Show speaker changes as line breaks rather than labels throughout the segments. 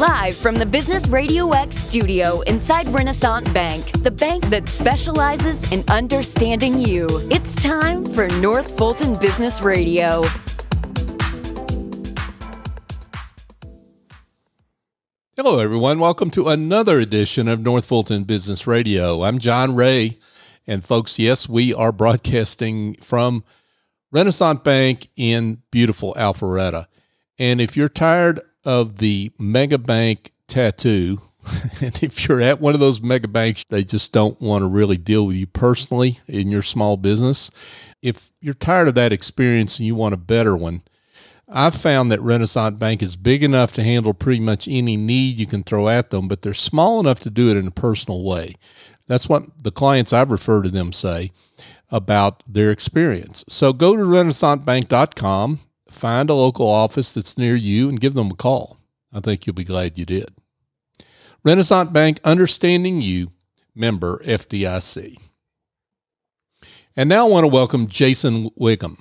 Live from the Business Radio X studio inside Renaissance Bank, the bank that specializes in understanding you. It's time for North Fulton Business Radio.
Hello, everyone. Welcome to another edition of North Fulton Business Radio. I'm John Ray, and folks, yes, we are broadcasting from Renaissance Bank in beautiful Alpharetta. And if you're tired of the mega bank tattoo, and if you're at one of those mega banks, they just don't want to really deal with you personally in your small business. If you're tired of that experience and you want a better one, I've found that Renaissance Bank is big enough to handle pretty much any need you can throw at them, but they're small enough to do it in a personal way. That's what the clients I've referred to them say about their experience. So go to renaissancebank.com, find a local office that's near you, and give them a call. I think you'll be glad you did. Renaissance Bank, understanding you, member FDIC. And now I want to welcome Jason Wiggum.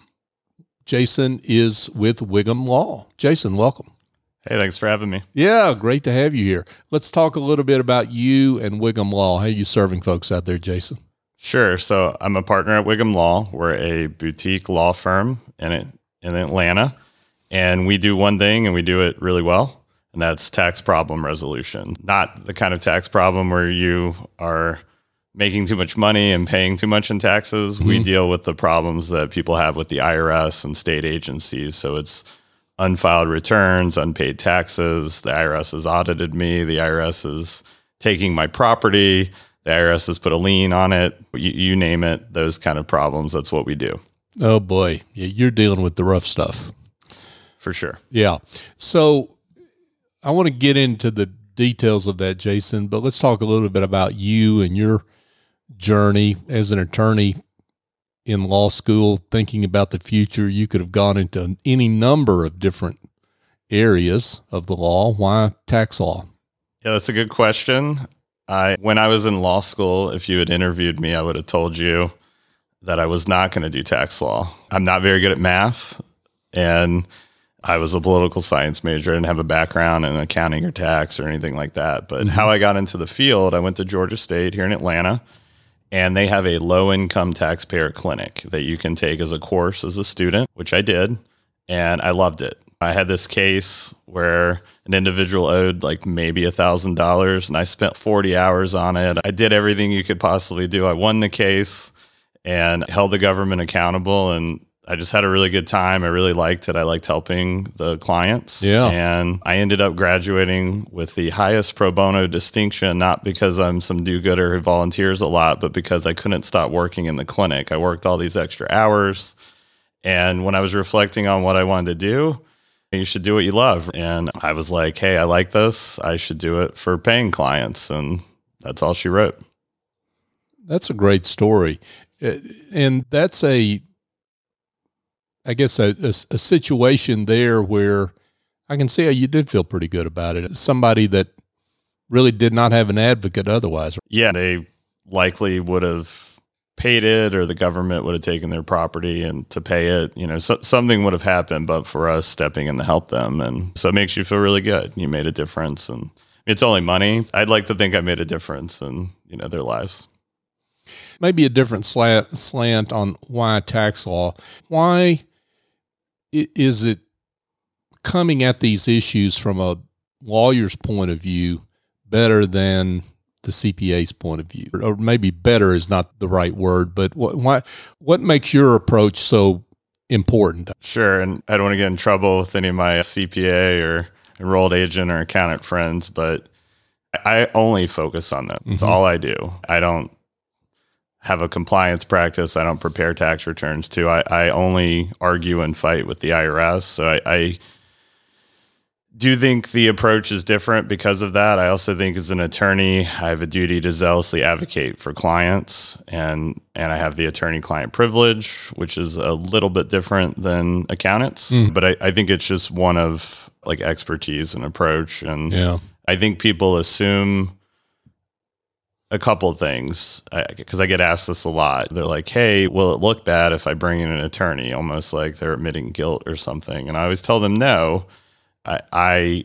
Jason is with Wiggum Law. Jason, welcome.
Hey, thanks for having me.
Yeah, great to have you here. Let's talk a little bit about you and Wiggum Law. How are you serving folks out there, Jason?
Sure. So I'm a partner at Wiggum Law. We're a boutique law firm in Atlanta, and we do one thing, and we do it really well, and that's tax problem resolution. Not the kind of tax problem where you are making too much money and paying too much in taxes. Mm-hmm. We deal with the problems that people have with the IRS and state agencies. So it's unfiled returns, unpaid taxes. The IRS has audited me. The IRS is taking my property. The IRS has put a lien on it. You name it, those kind of problems. That's what we do.
Oh, boy. Yeah, you're dealing with the rough stuff.
For sure.
Yeah. So I want to get into the details of that, Jason, but let's talk a little bit about you and your journey as an attorney in law school, thinking about the future. You could have gone into any number of different areas of the law. Why tax law?
Yeah, that's a good question. When I was in law school, if you had interviewed me, I would have told you that I was not going to do tax law. I'm not very good at math, and I was a political science major. I didn't have a background in accounting or tax or anything like that. But how I got into the field, I went to Georgia State here in Atlanta, and they have a low-income taxpayer clinic that you can take as a course as a student, which I did, and I loved it. I had this case where an individual owed like maybe $1,000, and I spent 40 hours on it. I did everything you could possibly do. I won the case and held the government accountable, and I just had a really good time. I really liked it. I liked helping the clients.
Yeah.
And I ended up graduating with the highest pro bono distinction, not because I'm some do-gooder who volunteers a lot, but because I couldn't stop working in the clinic. I worked all these extra hours. And when I was reflecting on what I wanted to do, you should do what you love. And I was like, hey, I like this. I should do it for paying clients. And that's all she wrote.
That's a great story. And that's a situation there where I can see how you did feel pretty good about it. Somebody that really did not have an advocate otherwise.
Yeah, they likely would have paid it, or the government would have taken their property and to pay it. You know, something would have happened, but for us stepping in to help them. And so it makes you feel really good. You made a difference, and it's only money. I'd like to think I made a difference in, their lives.
Maybe a different slant on why tax law. Why is it coming at these issues from a lawyer's point of view better than the CPA's point of view? Or maybe better is not the right word, but what makes your approach so important?
Sure, and I don't want to get in trouble with any of my CPA or enrolled agent or accountant friends, but I only focus on that. That's all I do. I don't have a compliance practice. I don't prepare tax returns too. I only argue and fight with the IRS. So I do think the approach is different because of that. I also think as an attorney, I have a duty to zealously advocate for clients, and I have the attorney-client privilege, which is a little bit different than accountants. But I think it's just one of like expertise and approach. And I think people assume a couple of things, because I get asked this a lot. They're like, hey, will it look bad if I bring in an attorney? Almost like they're admitting guilt or something. And I always tell them no. I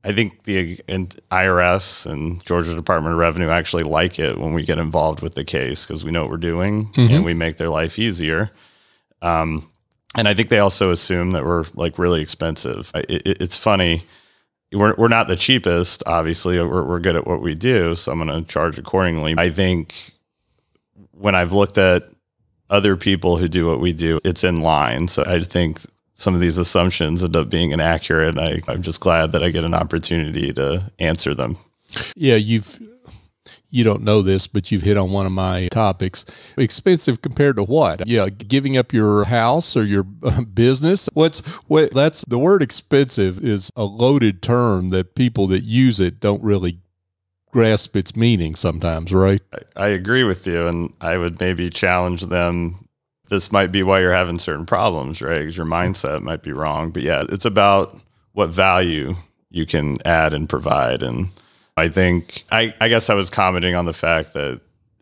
I think the IRS and Georgia Department of Revenue actually like it when we get involved with the case because we know what we're doing and we make their life easier. And I think they also assume that we're like really expensive. It's funny. We're not the cheapest, obviously. We're good at what we do, so I'm going to charge accordingly. I think when I've looked at other people who do what we do, it's in line. So I think some of these assumptions end up being inaccurate. I'm just glad that I get an opportunity to answer them.
Yeah, you don't know this, but you've hit on one of my topics. Expensive compared to what? Yeah, giving up your house or your business. That's the word expensive is a loaded term that people that use it don't really grasp its meaning sometimes, right?
I agree with you, and I would maybe challenge them. This might be why you're having certain problems, right? Because your mindset might be wrong. But yeah, it's about what value you can add and provide. And I think, I guess I was commenting on the fact that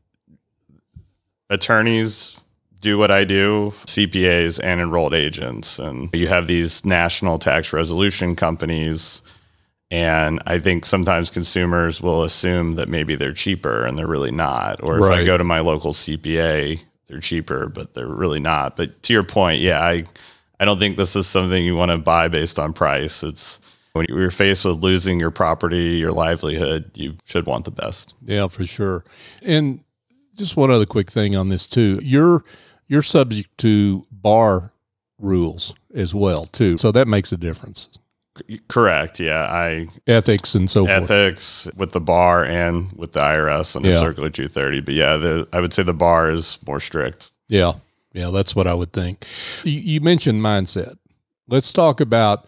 attorneys do what I do, CPAs and enrolled agents. And you have these national tax resolution companies. And I think sometimes consumers will assume that maybe they're cheaper and they're really not. Or if I go to my local CPA, they're cheaper, but they're really not. But to your point, yeah, I don't think this is something you want to buy based on price. It's when you're faced with losing your property, your livelihood, you should want the best.
Yeah, for sure. And just one other quick thing on this too. You're subject to bar rules as well too. So that makes a difference.
Correct. Yeah.
Ethics and so forth.
Ethics with the bar and with the IRS under Circular 230. But yeah, I would say the bar is more strict.
Yeah. Yeah. That's what I would think. You mentioned mindset. Let's talk about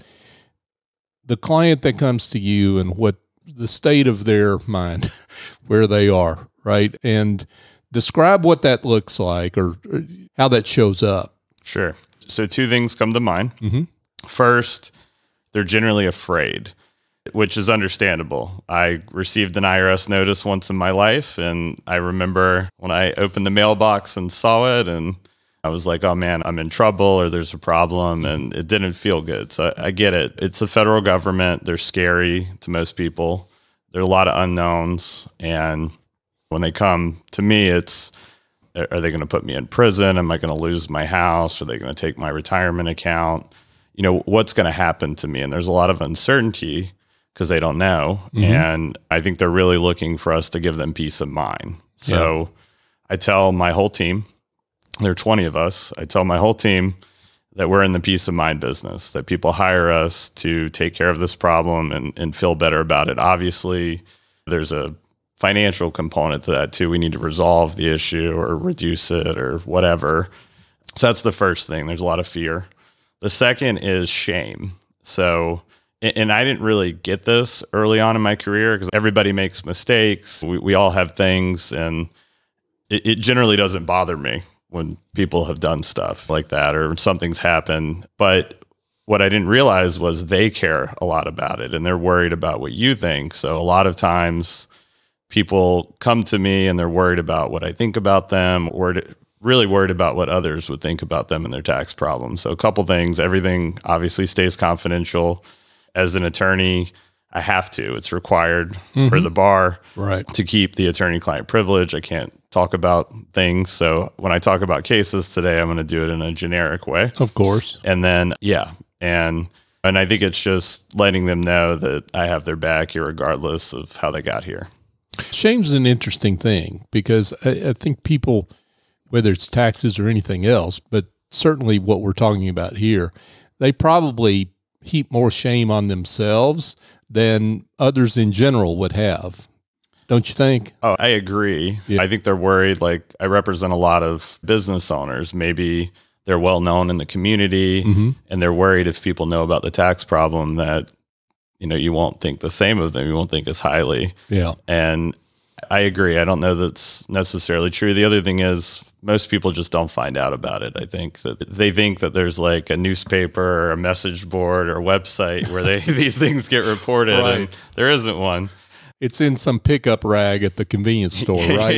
the client that comes to you and what the state of their mind, where they are, right? And describe what that looks like or how that shows up.
Sure. So two things come to mind.
Mm-hmm.
First, they're generally afraid, which is understandable. I received an IRS notice once in my life, and I remember when I opened the mailbox and saw it, and I was like, oh man, I'm in trouble or there's a problem, and it didn't feel good. So I get it. It's the federal government. They're scary to most people. There are a lot of unknowns, and when they come to me, it's, are they going to put me in prison? Am I going to lose my house? Are they going to take my retirement account? You know, what's going to happen to me? And there's a lot of uncertainty because they don't know. Mm-hmm. And I think they're really looking for us to give them peace of mind. So I tell my whole team, there are 20 of us, I tell my whole team that we're in the peace of mind business, that people hire us to take care of this problem and feel better about it. Obviously, there's a financial component to that too. We need to resolve the issue or reduce it or whatever. So that's the first thing. There's a lot of fear. The second is shame. So, and I didn't really get this early on in my career because everybody makes mistakes. We all have things, and it generally doesn't bother me when people have done stuff like that or something's happened. But what I didn't realize was they care a lot about it and they're worried about what you think. So a lot of times people come to me and they're worried about what I think about them, or really worried about what others would think about them and their tax problems. So a couple things, everything obviously stays confidential. As an attorney, I have to. It's required for the bar to keep the attorney-client privilege. I can't talk about things. So when I talk about cases today, I'm going to do it in a generic way.
Of course.
And then, and I think it's just letting them know that I have their back regardless of how they got here.
Shame's an interesting thing because I think people, whether it's taxes or anything else, but certainly what we're talking about here, they probably heap more shame on themselves than others in general would have. Don't you think?
Oh, I agree. Yeah. I think they're worried. Like, I represent a lot of business owners. Maybe they're well known in the community and they're worried if people know about the tax problem that, you know, you won't think the same of them. You won't think as highly.
Yeah.
And I agree. I don't know that's necessarily true. The other thing is most people just don't find out about it. I think that they think that there's like a newspaper or a message board or website where these things get reported, and there isn't one.
It's in some pickup rag at the convenience store, right?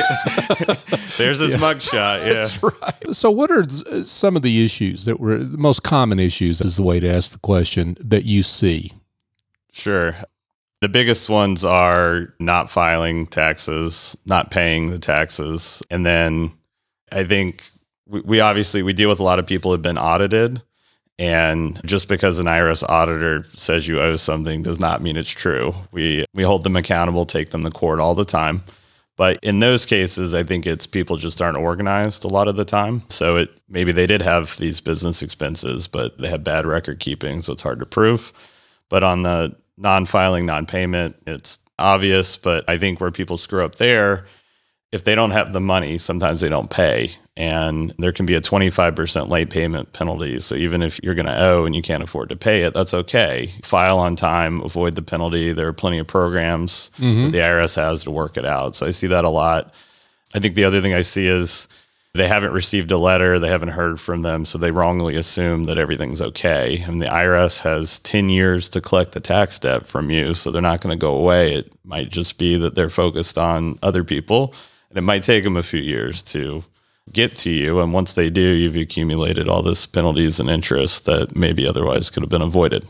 There's his mugshot. Yeah,
that's right. So what are some of the issues that were the most common issues, is the way to ask the question, that you see
Sure. The biggest ones are not filing taxes, not paying the taxes. And then I think we obviously deal with a lot of people who have been audited. And just because an IRS auditor says you owe something does not mean it's true. We hold them accountable, take them to court all the time. But in those cases, I think it's people just aren't organized a lot of the time. So maybe they did have these business expenses, but they have bad record keeping, so it's hard to prove. But on the non-filing, non-payment, it's obvious. But I think where people screw up there, if they don't have the money, sometimes they don't pay. And there can be a 25% late payment penalty. So even if you're going to owe and you can't afford to pay it, that's okay. File on time, avoid the penalty. There are plenty of programs that the IRS has to work it out. So I see that a lot. I think the other thing I see is they haven't received a letter, they haven't heard from them, so they wrongly assume that everything's okay. And the IRS has 10 years to collect the tax debt from you, so they're not going to go away. It might just be that they're focused on other people, and it might take them a few years to get to you. And once they do, you've accumulated all this penalties and interest that maybe otherwise could have been avoided.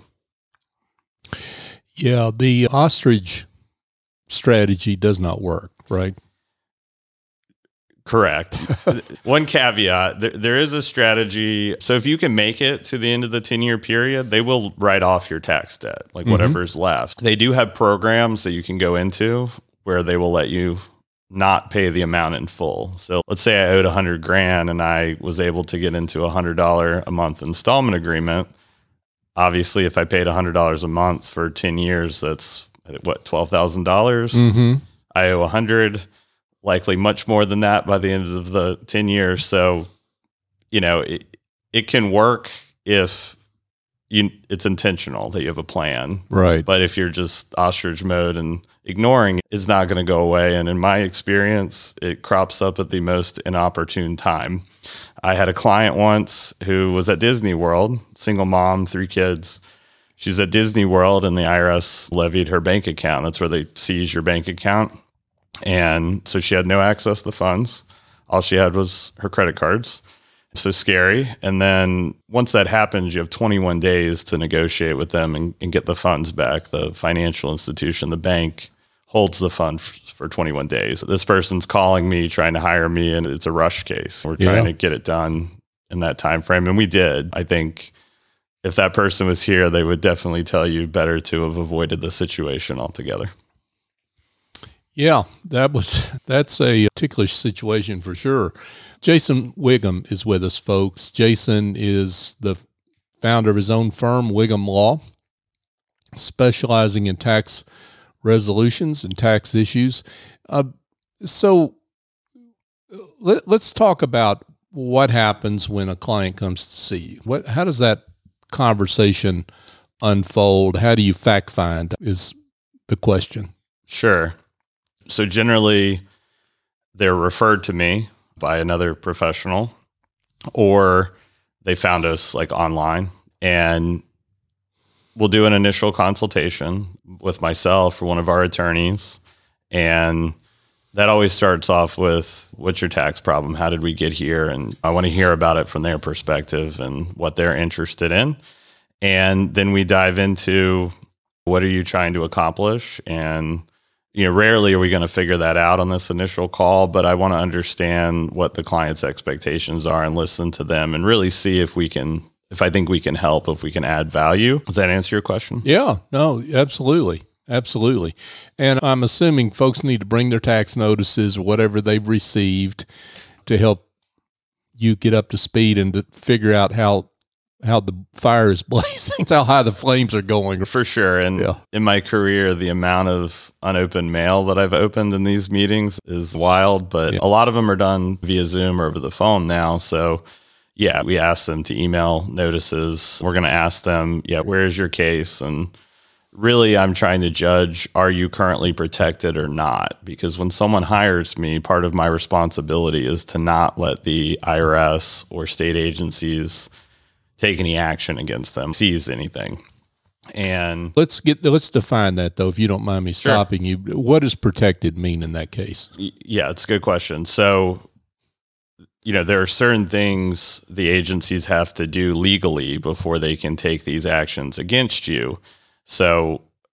Yeah, the ostrich strategy does not work, right?
Correct. One caveat, there is a strategy. So if you can make it to the end of the 10-year period, they will write off your tax debt, like whatever's left. They do have programs that you can go into where they will let you not pay the amount in full. So let's say I owed $100,000 and I was able to get into a $100 a month installment agreement. Obviously, if I paid $100 a month for 10 years, that's what, $12,000. I owe $100, likely much more than that by the end of the 10 years. So, it can work if it's intentional that you have a plan.
Right.
But if you're just ostrich mode and ignoring, it's not going to go away. And in my experience, it crops up at the most inopportune time. I had a client once who was at Disney World, single mom, 3 kids. She's at Disney World and the IRS levied her bank account. That's where they seize your bank account. And so she had no access to the funds. All she had was her credit cards. So scary. And then once that happens, you have 21 days to negotiate with them and get the funds back. The financial institution, the bank, holds the fund for 21 days. This person's calling me, trying to hire me, and it's a rush case. We're trying to get it done in that time frame. And we did. I think if that person was here, they would definitely tell you better to have avoided the situation altogether.
Yeah, that's a ticklish situation for sure. Jason Wiggum is with us, folks. Jason is the founder of his own firm, Wiggum Law, specializing in tax resolutions and tax issues. So let's talk about what happens when a client comes to see you. How does that conversation unfold? How do you fact find is the question.
Sure. So generally, they're referred to me by another professional, or they found us like online, and we'll do an initial consultation with myself or one of our attorneys. And that always starts off with, what's your tax problem? How did we get here? And I want to hear about it from their perspective and what they're interested in. And then we dive into, what are you trying to accomplish? And rarely are we going to figure that out on this initial call, but I want to understand what the client's expectations are and listen to them and really see if I think we can help, if we can add value. Does that answer your question?
Yeah, no, absolutely. Absolutely. And I'm assuming folks need to bring their tax notices or whatever they've received to help you get up to speed and to figure out how the fire is blazing, how high the flames are going.
For sure. And in my career, the amount of unopened mail that I've opened in these meetings is wild, but a lot of them are done via Zoom or over the phone now. So we ask them to email notices. We're going to ask them, where is your case? And really, I'm trying to judge, are you currently protected or not? Because when someone hires me, part of my responsibility is to not let the IRS or state agencies take any action against them, seize anything. And
let's define that, though, if you don't mind me stopping you. What does protected mean in that case?
Yeah, it's a good question. So, there are certain things the agencies have to do legally before they can take these actions against you. So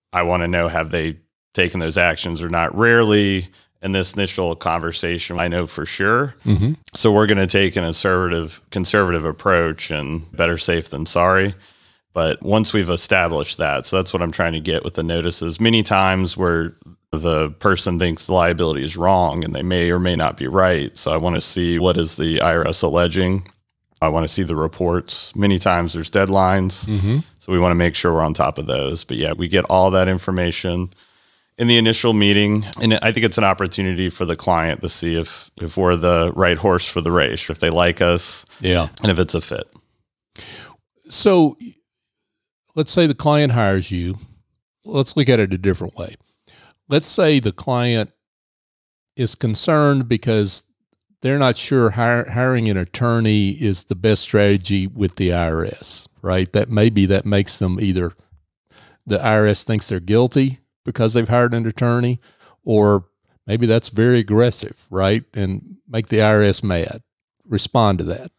I want to know, have they taken those actions or not? Rarely in this initial conversation, I know for sure.
Mm-hmm.
So we're going to take an conservative approach, and better safe than sorry. But once we've established that, so that's what I'm trying to get with the notices. Many times where the person thinks the liability is wrong and they may or may not be right. So I want to see, what is the IRS alleging? I want to see the reports. Many times there's deadlines.
Mm-hmm.
So we want to make sure we're on top of those. But yeah, we get all that information in the initial meeting. And I think it's an opportunity for the client to see if we're the right horse for the race, if they like us,
Yeah.
and if it's a fit.
So let's say the client hires you. Let's look at it a different way. Let's say the client is concerned because they're not sure hiring an attorney is the best strategy with the IRS, right? That makes them either the IRS thinks they're guilty because they've hired an attorney, or maybe that's very aggressive, right? And make the IRS mad. Respond to that.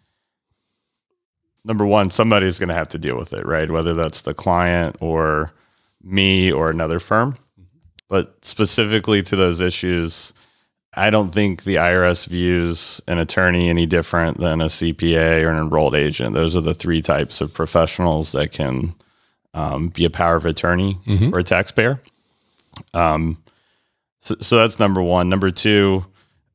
Number one, somebody's going to have to deal with it, right? Whether that's the client or me or another firm. But specifically to those issues, I don't think the IRS views an attorney any different than a CPA or an enrolled agent. Those are the three types of professionals that can be a power of attorney for a taxpayer. So that's number one. Number two,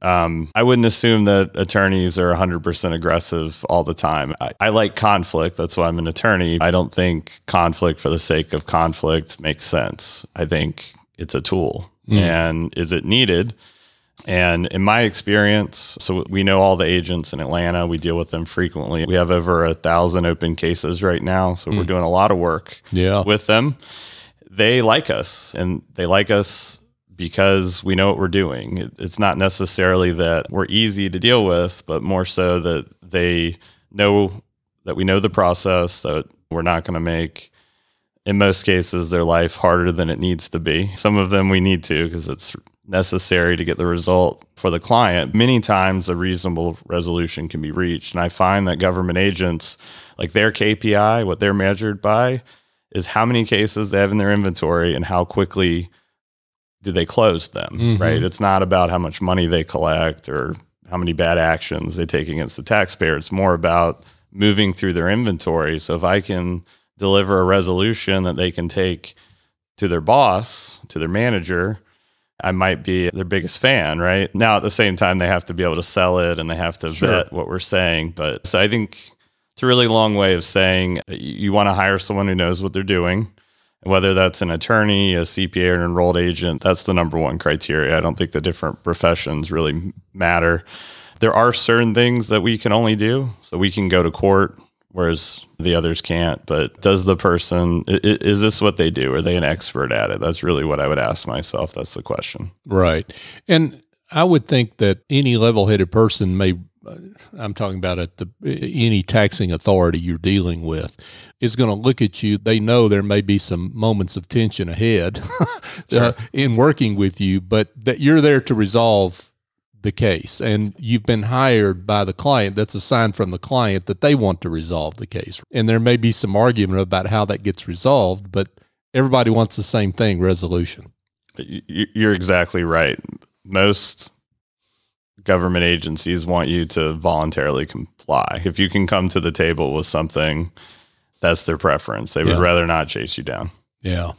I wouldn't assume that attorneys are 100% aggressive all the time. I like conflict. That's why I'm an attorney. I don't think conflict for the sake of conflict makes sense. I think it's a tool. And is it needed? And in my experience, so we know all the agents in Atlanta. We deal with them frequently. We have over 1,000 open cases right now. So we're doing a lot of work with them. They like us, and they like us because we know what we're doing. It's not necessarily that we're easy to deal with, but more so that they know that we know the process, that we're not going to make, in most cases, their life harder than it needs to be. Some of them we need to, because it's necessary to get the result for the client. Many times a reasonable resolution can be reached. And I find that government agents, like their KPI, what they're measured by, is how many cases they have in their inventory and how quickly do they close them, right? It's not about how much money they collect or how many bad actions they take against the taxpayer. It's more about moving through their inventory. So if I can deliver a resolution that they can take to their boss, to their manager, I might be their biggest fan, right? Now, at the same time, they have to be able to sell it and they have to vet what we're saying. But so I think it's a really long way of saying you want to hire someone who knows what they're doing. Whether that's an attorney, a CPA, or an enrolled agent, that's the number one criteria. I don't think the different professions really matter. There are certain things that we can only do. So we can go to court, whereas the others can't. But does the person, is this what they do? Are they an expert at it? That's really what I would ask myself. That's the question.
Right. And I would think that any level-headed person may, I'm talking about at any taxing authority you're dealing with, is going to look at you. They know there may be some moments of tension ahead in working with you, but that you're there to resolve the case, and you've been hired by the client. That's a sign from the client that they want to resolve the case. And there may be some argument about how that gets resolved, but everybody wants the same thing, resolution.
You're exactly right. Most government agencies want you to voluntarily comply. If you can come to the table with something, that's their preference. They would rather not chase you down.
Yeah.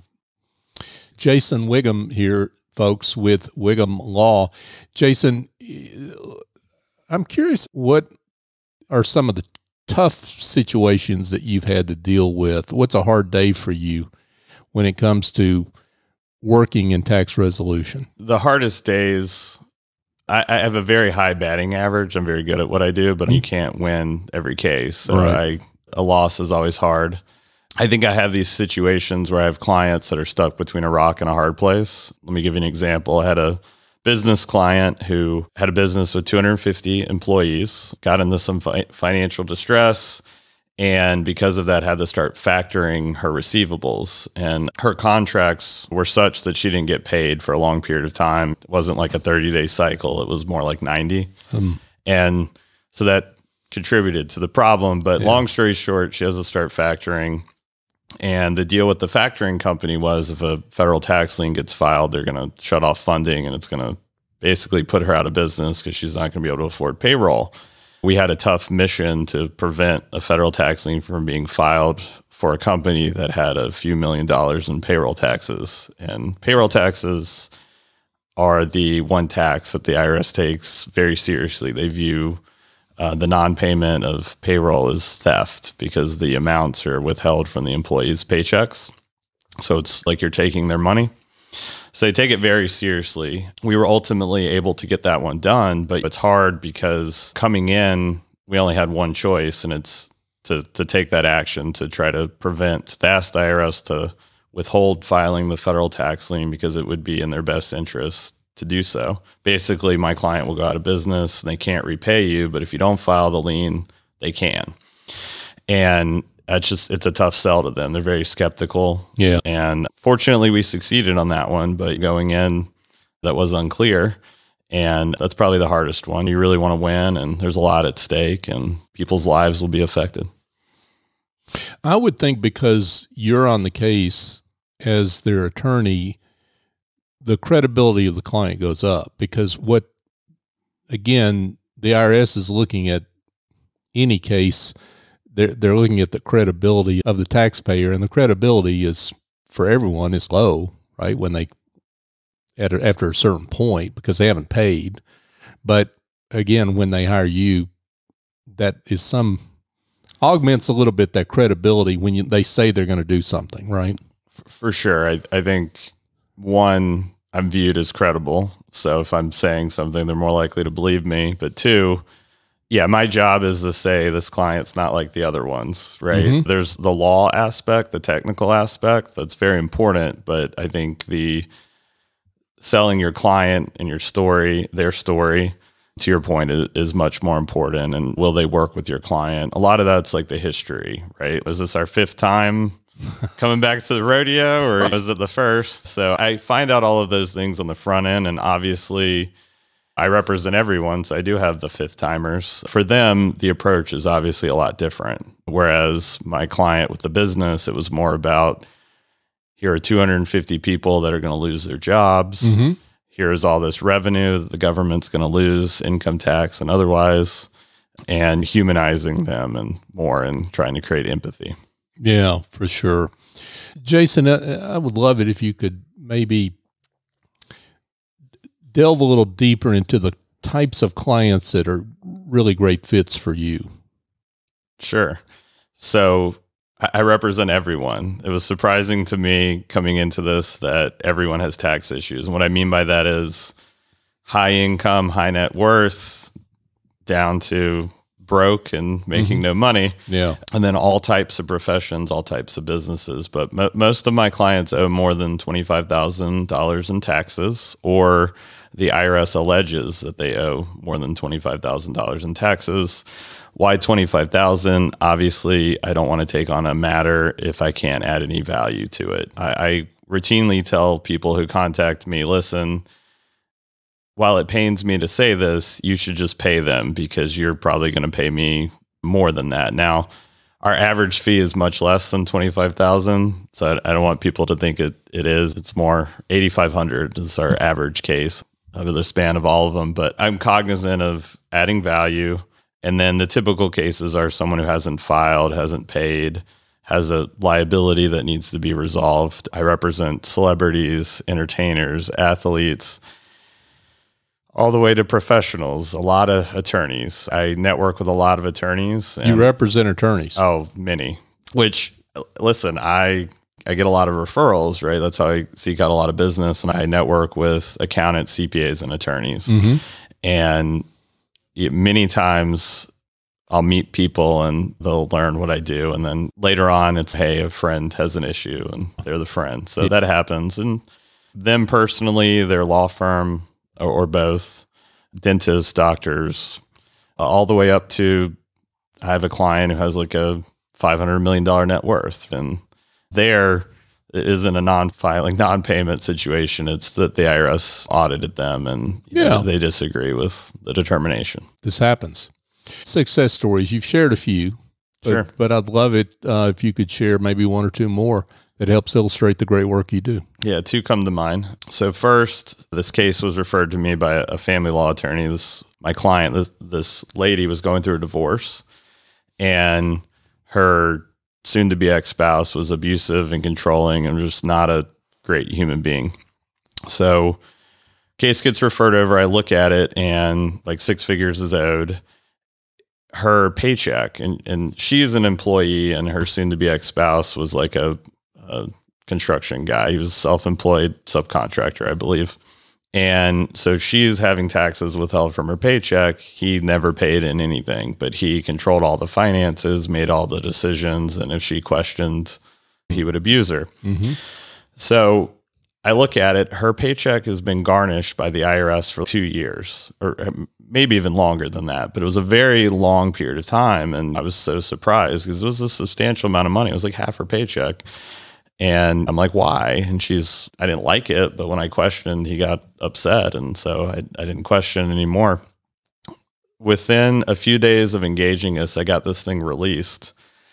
Jason Wiggum here, folks, with Wiggum Law. Jason, I'm curious, what are some of the tough situations that you've had to deal with? What's a hard day for you when it comes to working in tax resolution?
The hardest days, I have a very high batting average. I'm very good at what I do, but you can't win every case. So a loss is always hard. I think I have these situations where I have clients that are stuck between a rock and a hard place. Let me give you an example. I had a business client who had a business with 250 employees, got into some financial distress, and because of that had to start factoring her receivables. And her contracts were such that she didn't get paid for a long period of time. It wasn't like a 30-day cycle. It was more like 90. And so that contributed to the problem. But long story short, she has to start factoring. And the deal with the factoring company was if a federal tax lien gets filed, they're going to shut off funding and it's going to basically put her out of business because she's not going to be able to afford payroll. We had a tough mission to prevent a federal tax lien from being filed for a company that had a few $1 million in payroll taxes. And payroll taxes are the one tax that the IRS takes very seriously. They view the non-payment of payroll as theft because the amounts are withheld from the employees' paychecks. So it's like you're taking their money. So they take it very seriously. We were ultimately able to get that one done, but it's hard because coming in, we only had one choice, and it's to take that action to try to to ask the IRS to withhold filing the federal tax lien because it would be in their best interest to do so. Basically, my client will go out of business and they can't repay you, but if you don't file the lien, they can. And it's a tough sell to them. They're very skeptical.
Yeah.
And fortunately, we succeeded on that one, but going in, that was unclear. And that's probably the hardest one. You really want to win, and there's a lot at stake, and people's lives will be affected.
I would think because you're on the case as their attorney, the credibility of the client goes up because the IRS is looking at any case. They're looking at the credibility of the taxpayer, and the credibility is for everyone is low, right? When they after a certain point because they haven't paid. But again, when they hire you, that is augments a little bit that credibility when they say they're going to do something, right?
For sure. I think one, I'm viewed as credible. So if I'm saying something, they're more likely to believe me. But two, yeah, my job is to say this client's not like the other ones, right? Mm-hmm. There's the law aspect, the technical aspect, that's very important. But I think the selling your client and your story, their story, to your point, is much more important. And will they work with your client? A lot of that's like the history, right? Was this our fifth time coming back to the rodeo, or was it the first? So I find out all of those things on the front end, and obviously I represent everyone, so I do have the fifth timers. For them, the approach is obviously a lot different. Whereas my client with the business, it was more about, here are 250 people that are going to lose their jobs. Mm-hmm. Here's all this revenue that the government's going to lose, income tax and otherwise, and humanizing them and more, and trying to create empathy.
Yeah, for sure. Jason, I would love it if you could maybe delve a little deeper into the types of clients that are really great fits for you.
Sure. So I represent everyone. It was surprising to me coming into this that everyone has tax issues. And what I mean by that is high income, high net worth, down to broke and making no money.
Yeah.
And then all types of professions, all types of businesses. But most of my clients owe more than $25,000 in taxes, or the IRS alleges that they owe more than $25,000 in taxes. Why $25,000? Obviously, I don't want to take on a matter if I can't add any value to it. I routinely tell people who contact me, listen, while it pains me to say this, you should just pay them because you're probably going to pay me more than that. Now, our average fee is much less than $25,000, so I don't want people to think it is. It's more $8,500 is our average case over the span of all of them. But I'm cognizant of adding value. And then the typical cases are someone who hasn't filed, hasn't paid, has a liability that needs to be resolved. I represent celebrities, entertainers, athletes, all the way to professionals, a lot of attorneys. I network with a lot of attorneys.
You represent attorneys?
Oh, many. Which, listen, I get a lot of referrals, right? That's how I seek out a lot of business. And I network with accountants, CPAs, and attorneys. Mm-hmm. And many times I'll meet people and they'll learn what I do. And then later on, it's, hey, a friend has an issue and they're the friend. So that happens. And them personally, their law firm, or both, dentists, doctors, all the way up to, I have a client who has like a $500 million net worth. And there, it isn't a non-filing, non-payment situation. It's that the IRS audited them and they disagree with the determination.
This happens. Success stories, you've shared a few.
Sure.
But I'd love it if you could share maybe one or two more that helps illustrate the great work you do.
Yeah, two come to mind. So first, this case was referred to me by a family law attorney. My client, this lady was going through a divorce, and her soon-to-be ex-spouse was abusive and controlling and just not a great human being. So case gets referred over. I look at it, and like 6 figures is owed. Her paycheck, and she's an employee, and her soon-to-be ex-spouse was like a construction guy. He was a self-employed subcontractor, I believe. And so she's having taxes withheld from her paycheck. He never paid in anything, but he controlled all the finances, made all the decisions. And if she questioned, he would abuse her. Mm-hmm. So I look at it, her paycheck has been garnished by the IRS for 2 years, or maybe even longer than that, but it was a very long period of time. And I was so surprised because it was a substantial amount of money. It was like half her paycheck. And I'm like, why? And I didn't like it, but when I questioned, he got upset. And so I didn't question anymore. Within a few days of engaging us, I got this thing released,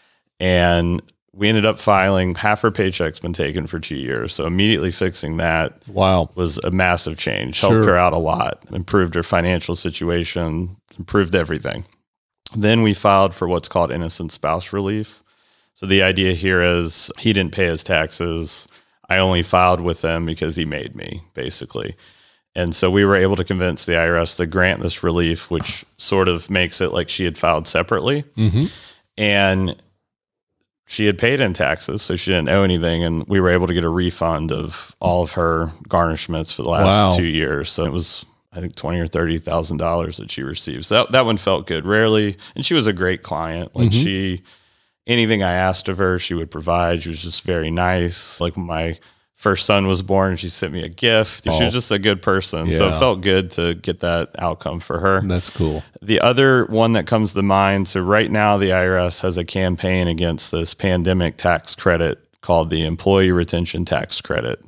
and we ended up filing. Half her paycheck's been taken for 2 years. So immediately fixing that was a massive change, helped her out a lot, improved her financial situation, improved everything. Then we filed for what's called innocent spouse relief. So the idea here is he didn't pay his taxes. I only filed with him because he made me, basically. And so we were able to convince the IRS to grant this relief, which sort of makes it like she had filed separately. Mm-hmm. And she had paid in taxes, so she didn't owe anything. And we were able to get a refund of all of her garnishments for the last 2 years. So it was, I think, $20,000 or $30,000 that she received. So that one felt good. Rarely, and she was a great client. Like anything I asked of her, she would provide. She was just very nice. Like when my first son was born, she sent me a gift. She was just a good person. Yeah. So it felt good to get that outcome for her.
That's cool.
The other one that comes to mind, so right now the IRS has a campaign against this pandemic tax credit called the Employee Retention Tax Credit.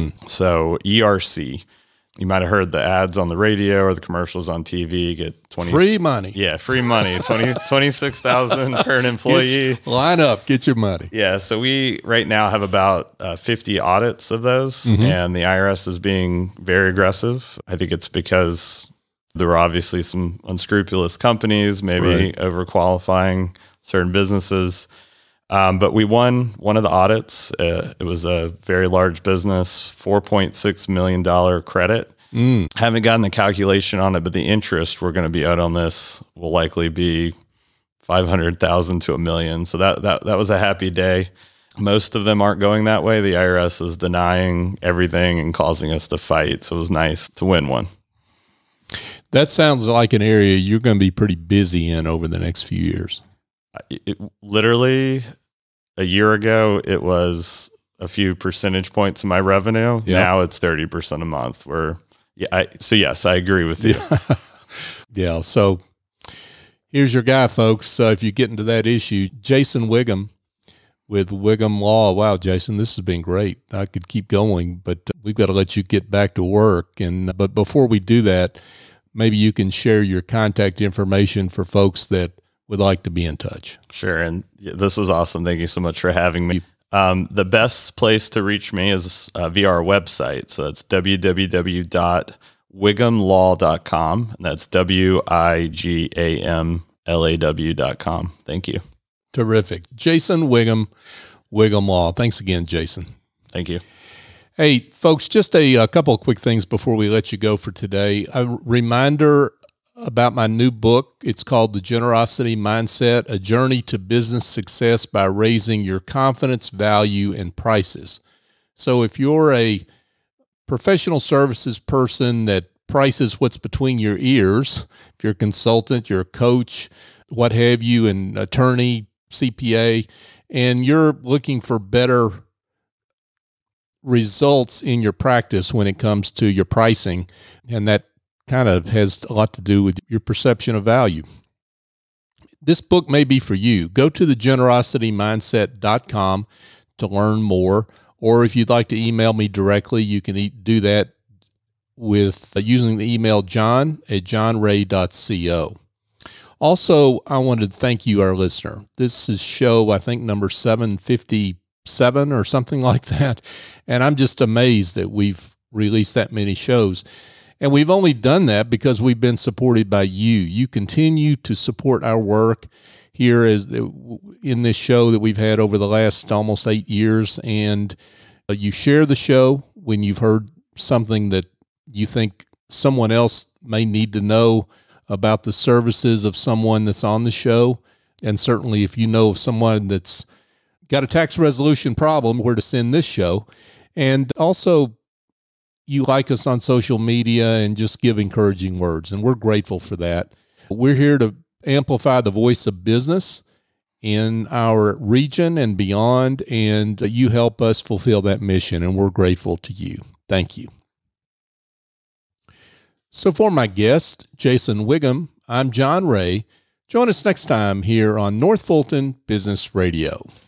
So ERC. You might have heard the ads on the radio or the commercials on TV. Get 20
free money.
Yeah, free money. 26,000 per an employee.
Line up, get your money.
Yeah, so we right now have about 50 audits of those, and the IRS is being very aggressive. I think it's because there were obviously some unscrupulous companies, maybe overqualifying certain businesses. But we won one of the audits. It was a very large business, $4.6 million credit. Haven't gotten the calculation on it, but the interest we're going to be owed on this will likely be $500,000 to $1 million. So that was a happy day. Most of them aren't going that way. The IRS is denying everything and causing us to fight. So it was nice to win one.
That sounds like an area you're going to be pretty busy in over the next few years.
Literally a year ago, it was a few percentage points of my revenue. Yep. Now it's 30% a month. Yes, I agree with you.
Yeah. So here's your guy, folks. If you get into that issue, Jason Wiggum with Wiggum Law. Wow, Jason, this has been great. I could keep going, but we've got to let you get back to work. But before we do that, maybe you can share your contact information for folks that would like to be in touch.
Sure. And this was awesome. Thank you so much for having me. The best place to reach me is via our website. So that's www.wiggamlaw.com. And that's WIGAMLAW.com. Thank you.
Terrific. Jason Wiggum, Wiggum Law. Thanks again, Jason.
Thank you.
Hey, folks, just a couple of quick things before we let you go for today. A reminder about my new book. It's called The Generosity Mindset, A Journey to Business Success by Raising Your Confidence, Value, and Prices. So if you're a professional services person that prices what's between your ears, if you're a consultant, you're a coach, what have you, an attorney, CPA, and you're looking for better results in your practice when it comes to your pricing, and that kind of has a lot to do with your perception of value. This book may be for you. Go to thegenerositymindset.com to learn more, or if you'd like to email me directly, you can do that with using the email john@johnray.co. Also, I wanted to thank you, our listener. This is show, I think, number 757 or something like that. And I'm just amazed that we've released that many shows. And we've only done that because we've been supported by you. You continue to support our work here in this show that we've had over the last almost 8 years. And you share the show when you've heard something that you think someone else may need to know about the services of someone that's on the show. And certainly if you know of someone that's got a tax resolution problem, where to send this show. And also, you like us on social media and just give encouraging words. And we're grateful for that. We're here to amplify the voice of business in our region and beyond. And you help us fulfill that mission. And we're grateful to you. Thank you. So for my guest, Jason Whigham, I'm John Ray. Join us next time here on North Fulton Business Radio.